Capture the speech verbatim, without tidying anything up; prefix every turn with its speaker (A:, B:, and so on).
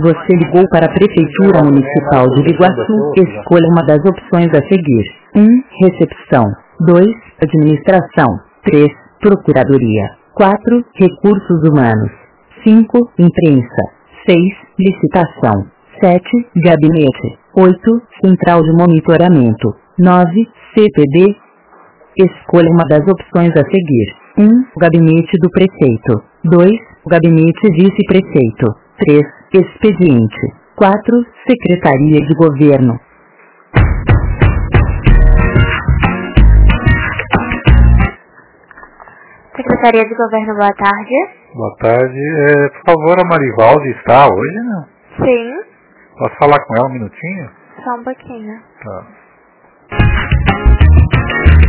A: Você ligou para a Prefeitura Municipal de Biguaçu. Escolha uma das opções a seguir. um. Recepção. dois. Administração. três. Procuradoria. quatro. Recursos humanos. cinco. Imprensa. seis. Licitação. sete. Gabinete. oito. Central de monitoramento. nove. C P D. Escolha uma das opções a seguir. um. Gabinete do Prefeito. dois. Gabinete Vice-Prefeito. três. Expediente. quatro. Secretaria de Governo.
B: Secretaria de Governo, boa tarde.
C: Boa tarde. É, por favor, a Marivaldi está hoje, não?
B: Sim.
C: Posso falar com ela um minutinho?
B: Só um pouquinho.
C: Tá.